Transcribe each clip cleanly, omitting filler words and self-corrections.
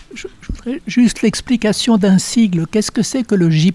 Je voudrais juste l'explication d'un sigle. Qu'est-ce que c'est que le GIP ?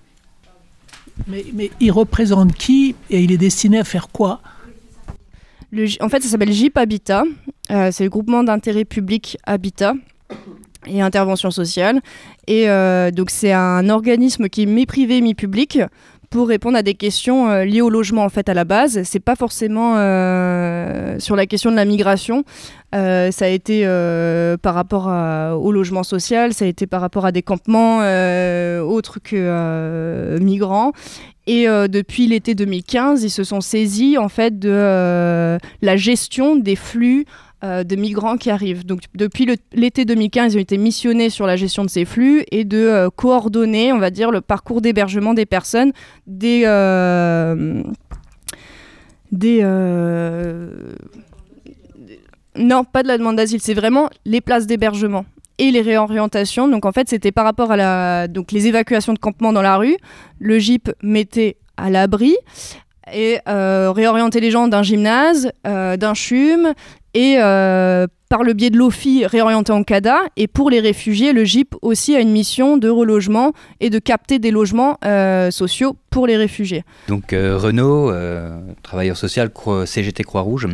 Mais il représente qui et il est destiné à faire quoi ? En fait, ça s'appelle GIP Habitat. C'est le groupement d'intérêt public Habitat et intervention sociale. Et donc, c'est un organisme qui est mi-privé, mi-public pour répondre à des questions liées au logement, en fait, à la base. C'est pas forcément sur la question de la migration. Ça a été par rapport au logement social, ça a été par rapport à des campements autres que migrants. Et depuis l'été 2015, ils se sont saisis en fait de la gestion des flux de migrants qui arrivent. Donc depuis l'été 2015, ils ont été missionnés sur la gestion de ces flux et de coordonner, on va dire, le parcours d'hébergement des personnes, non, pas de la demande d'asile, c'est vraiment les places d'hébergement et les réorientations. Donc en fait, c'était par rapport à donc les évacuations de campements dans la rue. Le GIP mettait à l'abri et réorientait les gens d'un gymnase, d'un CHUM et par le biais de l'OFI réorienté en CADA. Et pour les réfugiés, le GIP aussi a une mission de relogement et de capter des logements sociaux pour les réfugiés. Donc Renaud, travailleur social, CGT Croix-Rouge.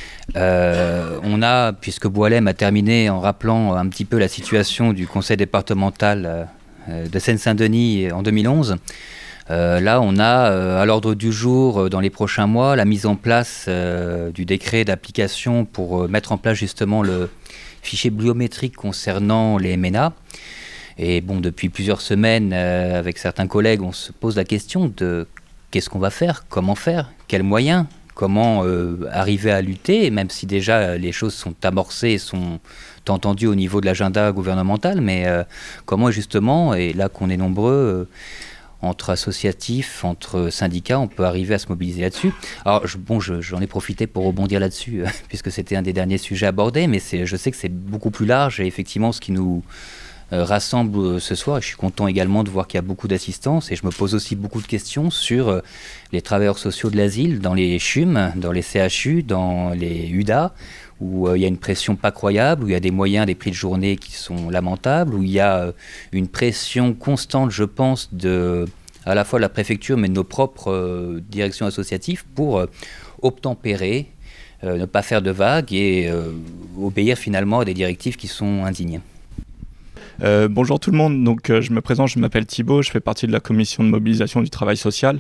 On a, puisque Boilem a terminé en rappelant un petit peu la situation du conseil départemental de Seine-Saint-Denis en 2011, là on a à l'ordre du jour dans les prochains mois la mise en place du décret d'application pour mettre en place justement le fichier biométrique concernant les MNA. Et bon, depuis plusieurs semaines, avec certains collègues, on se pose la question de qu'est-ce qu'on va faire, comment faire, quels moyens, comment arriver à lutter, même si déjà les choses sont amorcées et sont entendues au niveau de l'agenda gouvernemental, mais comment justement, et là qu'on est nombreux, entre associatifs, entre syndicats, on peut arriver à se mobiliser là-dessus. Alors j'en ai profité pour rebondir là-dessus, puisque c'était un des derniers sujets abordés, mais je sais que c'est beaucoup plus large, et effectivement ce qui nous rassemble ce soir, et je suis content également de voir qu'il y a beaucoup d'assistance, et je me pose aussi beaucoup de questions sur les travailleurs sociaux de l'asile dans les CHUM, dans les CHU, dans les UDA, où il y a une pression pas croyable, où il y a des moyens, des prix de journée qui sont lamentables, où il y a une pression constante, je pense, à la fois de la préfecture, mais de nos propres directions associatives pour obtempérer, ne pas faire de vagues et obéir finalement à des directives qui sont indignes. Bonjour tout le monde, donc je me présente, je m'appelle Thibaut, je fais partie de la commission de mobilisation du travail social.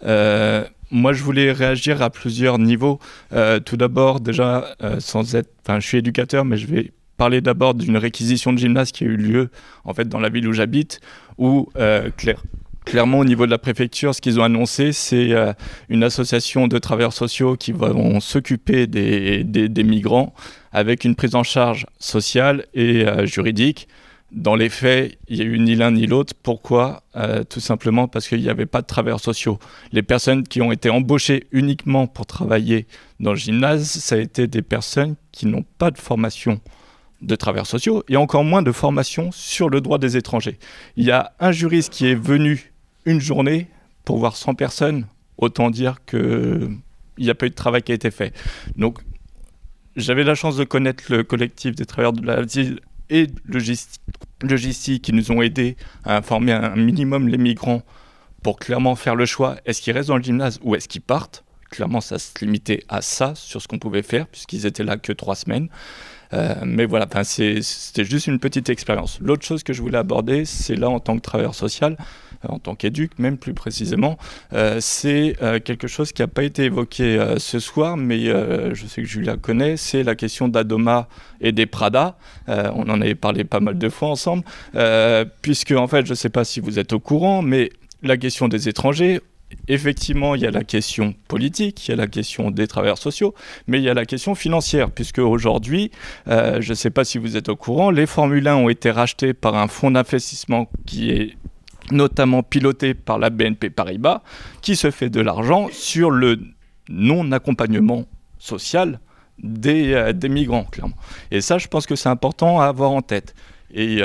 Moi je voulais réagir à plusieurs niveaux. Tout d'abord déjà, je suis éducateur, mais je vais parler d'abord d'une réquisition de gymnase qui a eu lieu en fait dans la ville où j'habite, où clairement au niveau de la préfecture, ce qu'ils ont annoncé, c'est une association de travailleurs sociaux qui vont s'occuper des migrants avec une prise en charge sociale et juridique. Dans les faits, il n'y a eu ni l'un ni l'autre. Pourquoi ? Tout simplement parce qu'il n'y avait pas de travailleurs sociaux. Les personnes qui ont été embauchées uniquement pour travailler dans le gymnase, ça a été des personnes qui n'ont pas de formation de travailleurs sociaux et encore moins de formation sur le droit des étrangers. Il y a un juriste qui est venu une journée pour voir 100 personnes. Autant dire qu'il n'y a pas eu de travail qui a été fait. Donc, j'avais la chance de connaître le collectif des travailleurs de l'asile et logistique qui nous ont aidés à informer un minimum les migrants pour clairement faire le choix. Est-ce qu'ils restent dans le gymnase ou est-ce qu'ils partent ? Clairement, ça se limitait à ça sur ce qu'on pouvait faire puisqu'ils étaient là que 3 semaines. Mais voilà, c'était juste une petite expérience. L'autre chose que je voulais aborder, c'est là en tant que travailleur social, en tant qu'éduc même plus précisément, c'est quelque chose qui n'a pas été évoqué ce soir, mais je sais que Julia connaît, c'est la question d'Adoma et des Prada. On en avait parlé pas mal de fois ensemble, puisque en fait, je ne sais pas si vous êtes au courant, mais la question des étrangers, effectivement, il y a la question politique, il y a la question des travailleurs sociaux, mais il y a la question financière, puisque aujourd'hui, je ne sais pas si vous êtes au courant, les Formule 1 ont été rachetés par un fonds d'investissement qui est notamment piloté par la BNP Paribas, qui se fait de l'argent sur le non-accompagnement social des migrants, clairement. Et ça, je pense que c'est important à avoir en tête. Et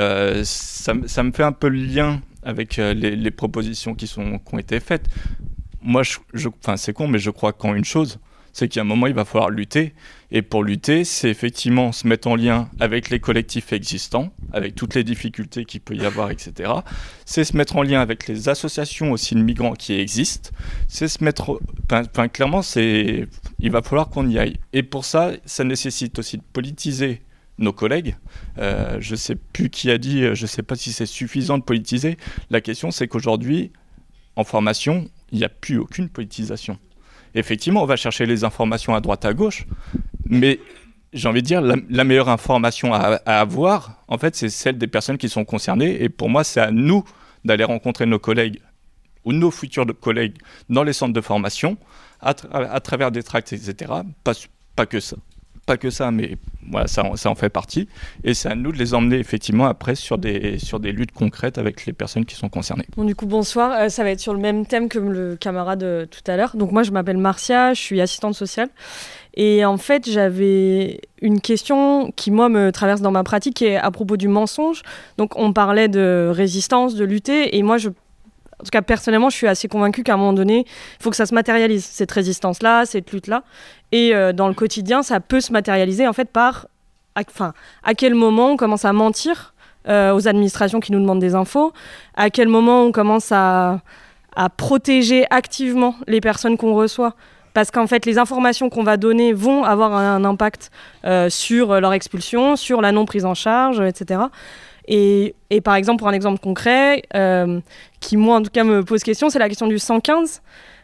ça me fait un peu le lien avec les propositions qui ont été faites. Moi, c'est con, mais je crois qu'en une chose, c'est qu'à un moment, il va falloir lutter. Et pour lutter, c'est effectivement se mettre en lien avec les collectifs existants, avec toutes les difficultés qu'il peut y avoir, etc. C'est se mettre en lien avec les associations aussi de migrants qui existent. C'est se mettre... clairement, il va falloir qu'on y aille. Et pour ça, ça nécessite aussi de politiser nos collègues. Je ne sais plus qui a dit, je ne sais pas si c'est suffisant de politiser. La question, c'est qu'aujourd'hui, en formation, il n'y a plus aucune politisation. Effectivement, on va chercher les informations à droite, à gauche, mais j'ai envie de dire, la meilleure information à avoir, en fait, c'est celle des personnes qui sont concernées. Et pour moi, c'est à nous d'aller rencontrer nos collègues ou nos futurs collègues dans les centres de formation, à travers des tracts, etc. Pas que ça, mais voilà, ça en fait partie. Et c'est à nous de les emmener effectivement après sur des luttes concrètes avec les personnes qui sont concernées. Bon, du coup, bonsoir. Ça va être sur le même thème que le camarade tout à l'heure. Donc moi, je m'appelle Marcia, je suis assistante sociale. Et en fait, j'avais une question qui, moi, me traverse dans ma pratique, qui est à propos du mensonge. Donc on parlait de résistance, de lutter. Et moi, en tout cas, personnellement, je suis assez convaincue qu'à un moment donné, il faut que ça se matérialise, cette résistance-là, cette lutte-là. Et dans le quotidien, ça peut se matérialiser en fait par à quel moment on commence à mentir aux administrations qui nous demandent des infos, à quel moment on commence à protéger activement les personnes qu'on reçoit. Parce qu'en fait, les informations qu'on va donner vont avoir un impact sur leur expulsion, sur la non-prise en charge, etc. Et par exemple, pour un exemple concret, qui moi en tout cas me pose question, c'est la question du 115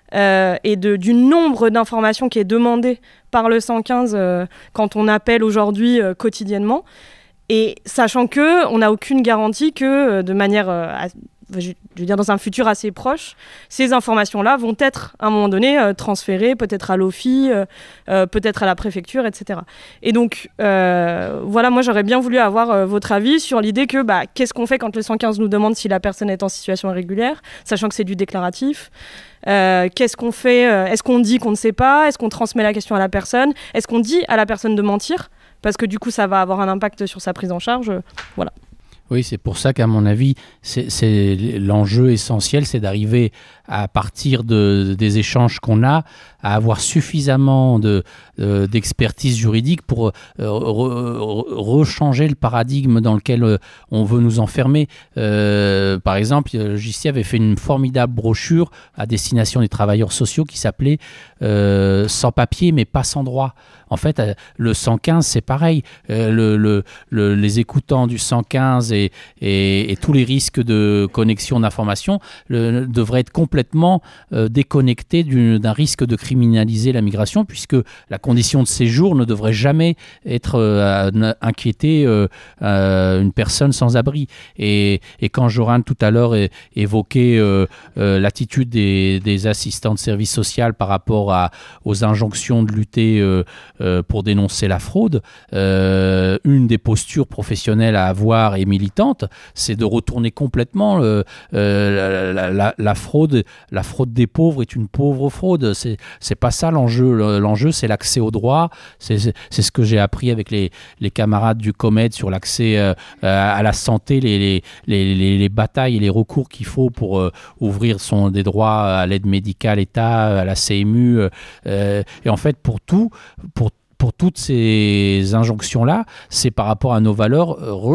et du nombre d'informations qui est demandé par le 115 quand on appelle aujourd'hui quotidiennement. Et sachant qu'on n'a aucune garantie que de manière, je veux dire dans un futur assez proche, ces informations-là vont être à un moment donné transférées peut-être à l'OFI, peut-être à la préfecture, etc. Et donc voilà, moi j'aurais bien voulu avoir votre avis sur l'idée que qu'est-ce qu'on fait quand le 115 nous demande si la personne est en situation irrégulière, sachant que c'est du déclaratif. Qu'est-ce qu'on fait Est-ce qu'on dit qu'on ne sait pas? Est-ce qu'on transmet la question à la personne? Est-ce qu'on dit à la personne de mentir? Parce que du coup, ça va avoir un impact sur sa prise en charge. Voilà. Oui, c'est pour ça qu'à mon avis, c'est l'enjeu essentiel, c'est d'arriver à partir des échanges qu'on a, à avoir suffisamment d'expertise juridique pour rechanger le paradigme dans lequel on veut nous enfermer. Par exemple, JC avait fait une formidable brochure à destination des travailleurs sociaux qui s'appelait Sans papier mais pas sans droit. En fait, le 115, c'est pareil. Les écoutants du 115 et tous les risques de connexion d'information devraient être complètement déconnectés d'un risque de criminaliser la migration, puisque la condition de séjour ne devrait jamais être inquiéter une personne sans abri. Et quand Joran tout à l'heure évoquait l'attitude des assistants de service social par rapport aux injonctions de lutter pour dénoncer la fraude, une des postures professionnelles à avoir et militantes, c'est de retourner complètement la fraude. La fraude des pauvres est une pauvre fraude. C'est pas ça l'enjeu. L'enjeu, c'est l'accès au droit. C'est ce que j'ai appris avec les camarades du COMED sur l'accès à la santé, les batailles et les recours qu'il faut pour ouvrir des droits à l'aide médicale État, à la CMU. Et en fait, pour toutes ces injonctions-là, c'est par rapport à nos valeurs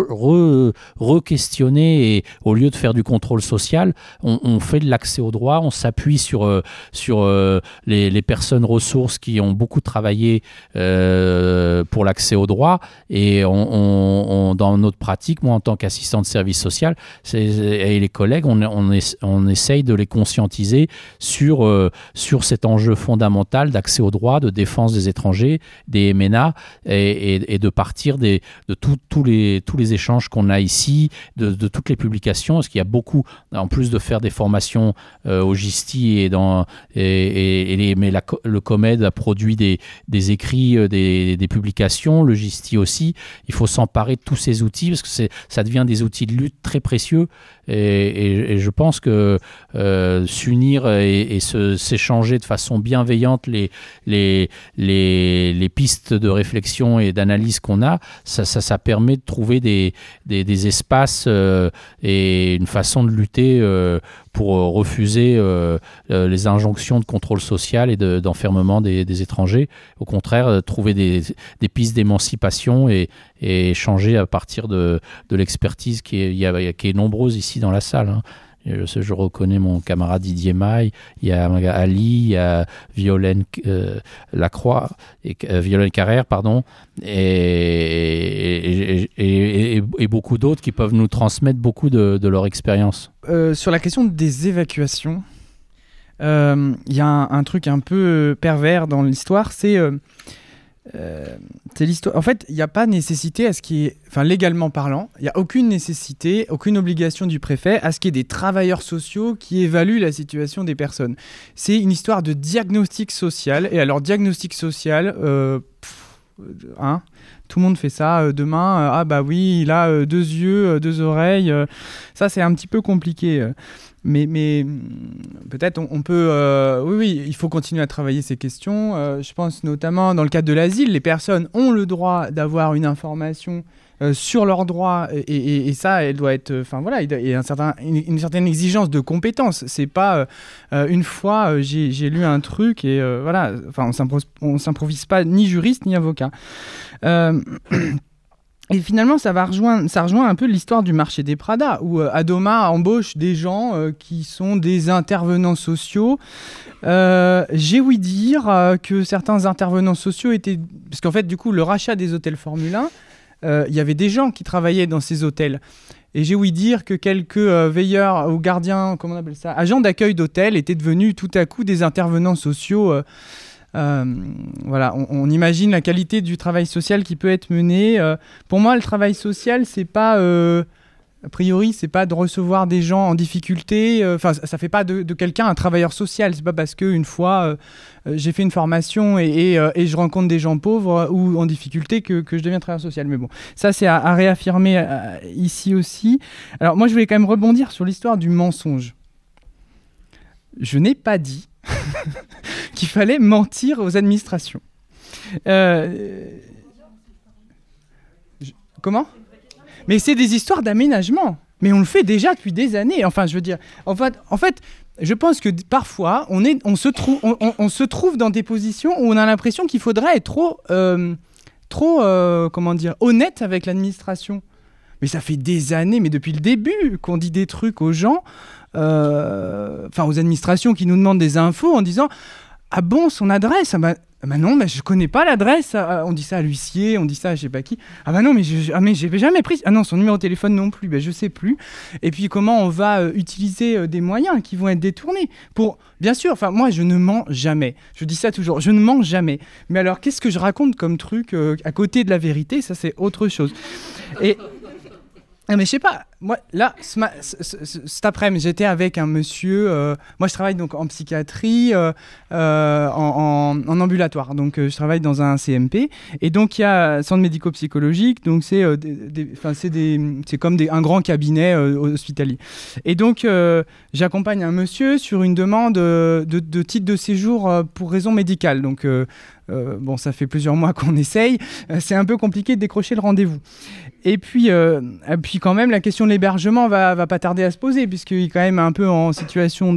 re-questionner, et au lieu de faire du contrôle social, on fait de l'accès au droit, on s'appuie sur les personnes ressources qui ont beaucoup travaillé pour l'accès au droit, et dans notre pratique, moi en tant qu'assistant de service social et les collègues, on essaye de les conscientiser sur cet enjeu fondamental d'accès au droit, de défense des étrangers, des MNA, et de partir de tous les échanges qu'on a ici, de toutes les publications, parce qu'il y a beaucoup, en plus de faire des formations au GISTI le COMED a produit des écrits, des publications, le GISTI aussi. Il faut s'emparer de tous ces outils, parce que ça devient des outils de lutte très précieux, et je pense que s'unir et s'échanger de façon bienveillante les pistes pistes de réflexion et d'analyse qu'on a, ça permet de trouver des espaces et une façon de lutter pour refuser les injonctions de contrôle social et d'enfermement des étrangers. Au contraire, trouver des pistes d'émancipation et échanger à partir de l'expertise qui est nombreuse ici dans la salle. Hein. Je reconnais mon camarade Didier Maille, il y a Ali, il y a Violaine Lacroix, Violaine Carrère, pardon, et beaucoup d'autres qui peuvent nous transmettre beaucoup de leur expérience. Sur la question des évacuations, il y a un truc un peu pervers dans l'histoire, c'est l'histoire. En fait, il n'y a pas nécessité à ce qu'il y ait, enfin légalement parlant, il n'y a aucune nécessité, aucune obligation du préfet à ce qu'il y ait des travailleurs sociaux qui évaluent la situation des personnes. C'est une histoire de diagnostic social. Et alors, diagnostic social, tout le monde fait ça demain. Ah bah oui, il a 2 yeux, 2 oreilles. Ça, c'est un petit peu compliqué. Mais peut-être on peut... oui, il faut continuer à travailler ces questions. Je pense notamment dans le cadre de l'asile, les personnes ont le droit d'avoir une information sur leurs droits et ça, elle doit être... Enfin voilà, il y a une certaine exigence de compétence. C'est pas une fois j'ai lu un truc et voilà. Enfin, on s'improvise pas ni juriste ni avocat. Et finalement, ça rejoint un peu l'histoire du marché des Pradas, où Adoma embauche des gens qui sont des intervenants sociaux. J'ai ouï dire que certains intervenants sociaux étaient... Parce qu'en fait, du coup, le rachat des hôtels Formule 1, il y avait des gens qui travaillaient dans ces hôtels. Et j'ai ouï dire que quelques veilleurs ou gardiens, comment on appelle ça, agents d'accueil d'hôtels étaient devenus tout à coup des intervenants sociaux. Voilà, on imagine la qualité du travail social qui peut être mené. Pour moi, le travail social, c'est pas, a priori, c'est pas de recevoir des gens en difficulté. Enfin, ça fait pas de quelqu'un un travailleur social. C'est pas parce qu'une fois j'ai fait une formation et je rencontre des gens pauvres ou en difficulté que je deviens travailleur social. Mais bon, ça c'est à réaffirmer ici aussi. Alors moi, je voulais quand même rebondir sur l'histoire du mensonge. Je n'ai pas dit qu'il fallait mentir aux administrations. Comment ? Mais c'est des histoires d'aménagement. Mais on le fait déjà depuis des années. Enfin, je veux dire, en fait, je pense que parfois, on se trouve dans des positions où on a l'impression qu'il faudrait être trop honnête avec l'administration. Mais ça fait des années, mais depuis le début, qu'on dit des trucs aux gens, aux administrations qui nous demandent des infos en disant « Ah bon, son adresse ? Ah bah non, mais je connais pas l'adresse. » On dit ça à l'huissier, on dit ça à je sais pas qui. « Ah bah non, mais j'ai jamais pris... Ah non, son numéro de téléphone non plus, je sais plus. » Et puis comment on va utiliser des moyens qui vont être détournés pour... Bien sûr, moi je ne mens jamais. Je dis ça toujours, je ne mens jamais. Mais alors qu'est-ce que je raconte comme truc à côté de la vérité ? Ça c'est autre chose. Et... Mais je sais pas, moi là, cet après-midi, j'étais avec un monsieur, moi je travaille donc en psychiatrie, en ambulatoire, donc je travaille dans un CMP, et donc il y a un centre médico-psychologique, donc c'est comme un grand cabinet hospitalier. Et donc j'accompagne un monsieur sur une demande de titre de séjour pour raison médicale, donc bon, ça fait plusieurs mois qu'on essaye, c'est un peu compliqué de décrocher le rendez-vous. Et puis quand même, la question de l'hébergement va pas tarder à se poser, puisqu'il est quand même un peu en situation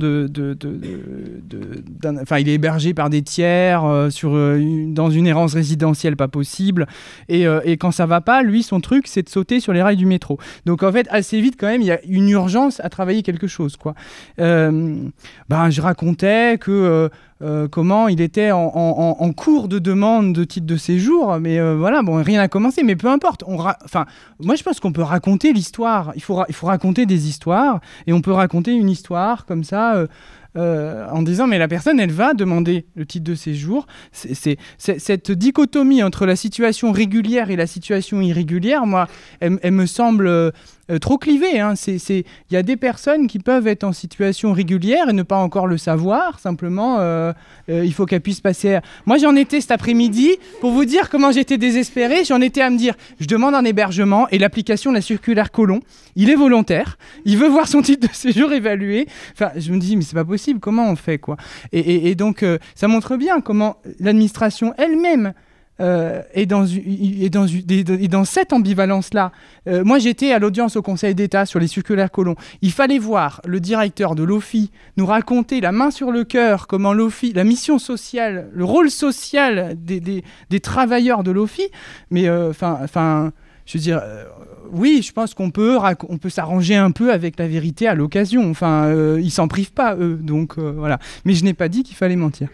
enfin, il est hébergé par des tiers dans une errance résidentielle pas possible. Et quand ça va pas, lui, son truc, c'est de sauter sur les rails du métro. Donc en fait, assez vite, quand même, il y a une urgence à travailler quelque chose, quoi. Je racontais que... comment il était en cours de demande de titre de séjour, mais voilà, bon, rien n'a commencé, mais peu importe. Moi, je pense qu'on peut raconter l'histoire. Il faut raconter des histoires, et on peut raconter une histoire comme ça, en disant, mais la personne, elle va demander le titre de séjour. C'est cette dichotomie entre la situation régulière et la situation irrégulière, moi, elle me semble... trop clivé, hein. Il y a des personnes qui peuvent être en situation régulière et ne pas encore le savoir, simplement il faut qu'elles puissent passer... Moi j'en étais cet après-midi, pour vous dire comment j'étais désespéré, j'en étais à me dire, je demande un hébergement et l'application de la circulaire Collomb, il est volontaire, il veut voir son titre de séjour évalué, enfin je me dis mais c'est pas possible, comment on fait quoi ? Et donc ça montre bien comment l'administration elle-même et dans cette ambivalence-là, moi j'étais à l'audience au Conseil d'État sur les circulaires Collomb. Il fallait voir le directeur de l'OFII nous raconter la main sur le cœur comment l'OFII, la mission sociale, le rôle social des travailleurs de l'OFII. Mais je veux dire, oui, je pense qu'on peut s'arranger un peu avec la vérité à l'occasion. Ils s'en privent pas, eux. Donc voilà. Mais je n'ai pas dit qu'il fallait mentir.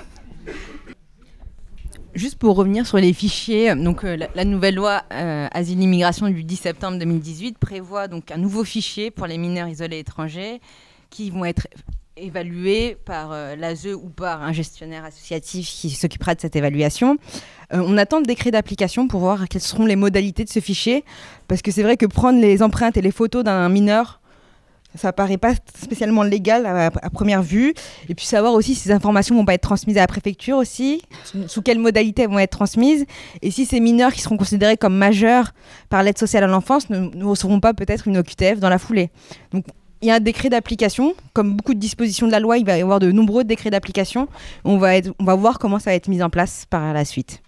Juste pour revenir sur les fichiers, donc la nouvelle loi Asile-Immigration du 10 septembre 2018 prévoit donc un nouveau fichier pour les mineurs isolés étrangers qui vont être évalués par l'ASE ou par un gestionnaire associatif qui s'occupera de cette évaluation. On attend le décret d'application pour voir quelles seront les modalités de ce fichier, parce que c'est vrai que prendre les empreintes et les photos d'un mineur, ça paraît pas spécialement légal à première vue. Et puis savoir aussi si ces informations vont pas être transmises à la préfecture aussi, sous quelles modalités elles vont être transmises, et si ces mineurs qui seront considérés comme majeurs par l'aide sociale à l'enfance ne recevront pas peut-être une OQTF dans la foulée. Donc il y a un décret d'application. Comme beaucoup de dispositions de la loi, il va y avoir de nombreux décrets d'application. On va voir comment ça va être mis en place par la suite.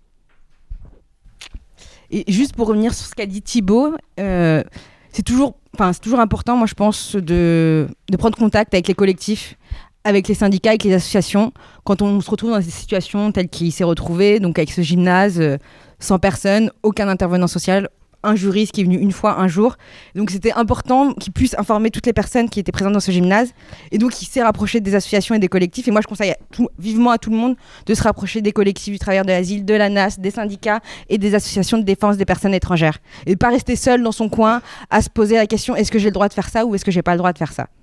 Et juste pour revenir sur ce qu'a dit Thibaut, c'est toujours important, moi je pense, de prendre contact avec les collectifs, avec les syndicats, avec les associations, quand on se retrouve dans des situations telles qu'il s'est retrouvé, donc avec ce gymnase, 100 personnes, aucun intervenant social, un juriste qui est venu une fois, un jour. Donc c'était important qu'il puisse informer toutes les personnes qui étaient présentes dans ce gymnase. Et donc il s'est rapproché des associations et des collectifs. Et moi je conseille vivement à tout le monde de se rapprocher des collectifs du travailleur de l'asile, de l'ANAS, des syndicats et des associations de défense des personnes étrangères. Et de ne pas rester seul dans son coin à se poser la question, est-ce que j'ai le droit de faire ça ou est-ce que j'ai pas le droit de faire ça?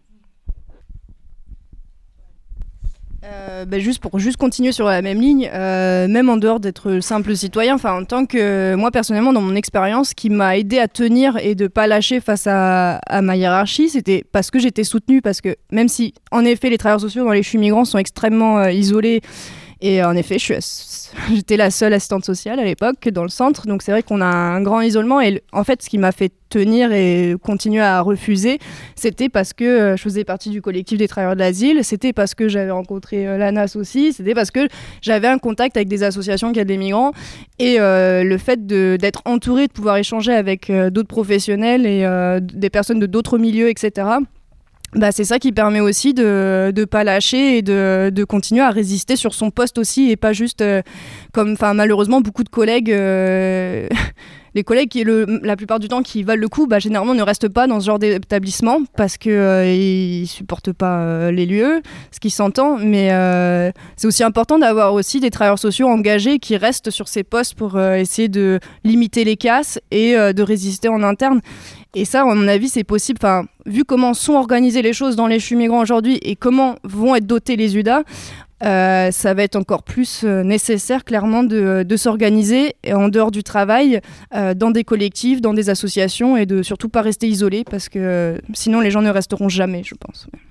Juste pour continuer sur la même ligne, même en dehors d'être simple citoyen, en tant que moi personnellement dans mon expérience, ce qui m'a aidé à tenir et de pas lâcher face à ma hiérarchie, c'était parce que j'étais soutenue, parce que même si en effet les travailleurs sociaux dans les CHU migrants sont extrêmement isolés, et en effet j'étais la seule assistante sociale à l'époque dans le centre, donc c'est vrai qu'on a un grand isolement, et en fait ce qui m'a fait tenir et continuer à refuser, c'était parce que je faisais partie du collectif des travailleurs de l'asile, c'était parce que j'avais rencontré l'ANAS aussi, c'était parce que j'avais un contact avec des associations qui aident les migrants, et le fait d'être entourée, de pouvoir échanger avec d'autres professionnels et des personnes de d'autres milieux, etc., c'est ça qui permet aussi de ne pas lâcher et de continuer à résister sur son poste aussi, et pas juste comme malheureusement beaucoup de collègues, les collègues qui la plupart du temps qui valent le coup, généralement ne restent pas dans ce genre d'établissement parce qu'ils supportent pas les lieux, ce qui s'entend, mais c'est aussi important d'avoir aussi des travailleurs sociaux engagés qui restent sur ces postes pour essayer de limiter les casses et de résister en interne. Et ça, à mon avis, c'est possible. Vu comment sont organisées les choses dans les CHU migrants aujourd'hui et comment vont être dotés les UDA, ça va être encore plus nécessaire, clairement, de s'organiser en dehors du travail, dans des collectifs, dans des associations, et de surtout pas rester isolé, parce que sinon les gens ne resteront jamais, je pense.